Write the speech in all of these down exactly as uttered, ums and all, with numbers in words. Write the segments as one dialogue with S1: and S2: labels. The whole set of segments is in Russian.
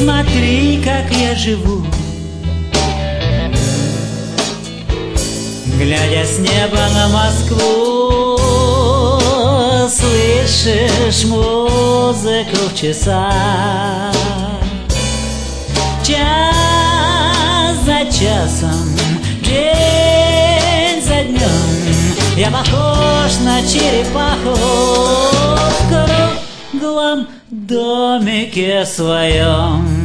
S1: Посмотри, как я живу, глядя с неба на Москву. Слышишь музыку в часах, час за часом, день за днем. Я похож на черепаху в круглом домике своем.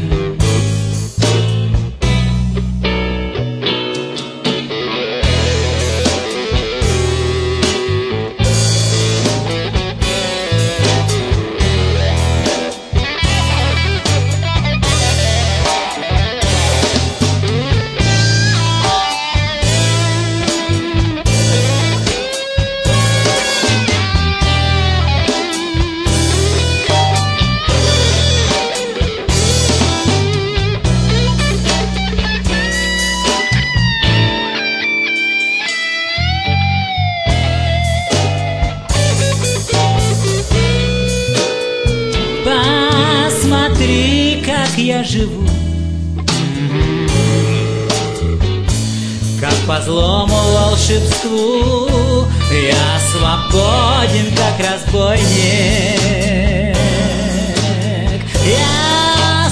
S1: Посмотри, как я живу, как по злому волшебству я свободен, как разбойник. Я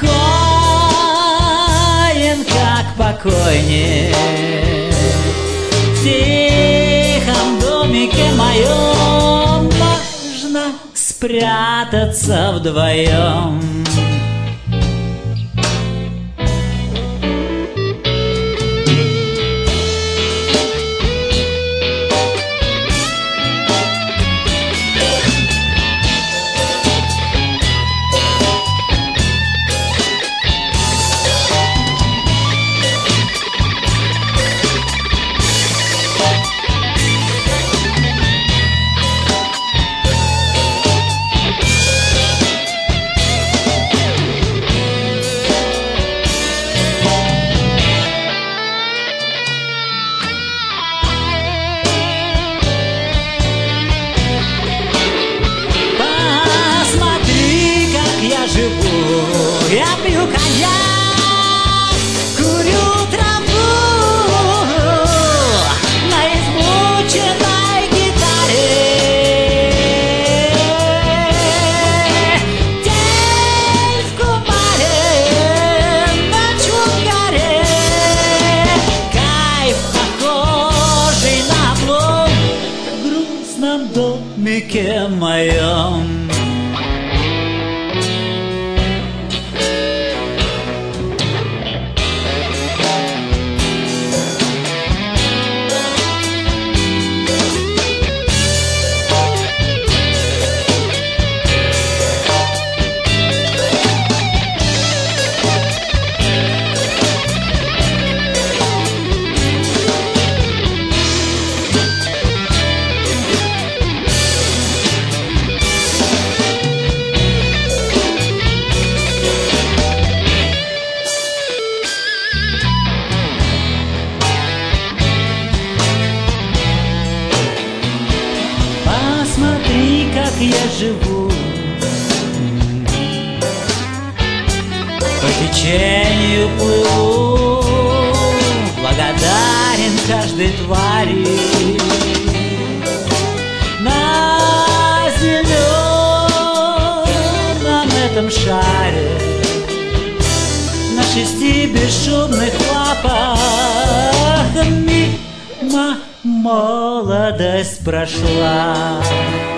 S1: спокоен, как покойник. В тихом домике моем можно спрятаться вдвоем. Я пью коньяк, курю траву на измученной гитаре. День в кумаре, ночь в угаре. Кайф, похожий на облом в грустном домике моем. Посмотри, как я живу, по течению плыву, благодарен каждой твари на зеленом этом шаре, на шести бесшумных лапах мимо молодость прошла.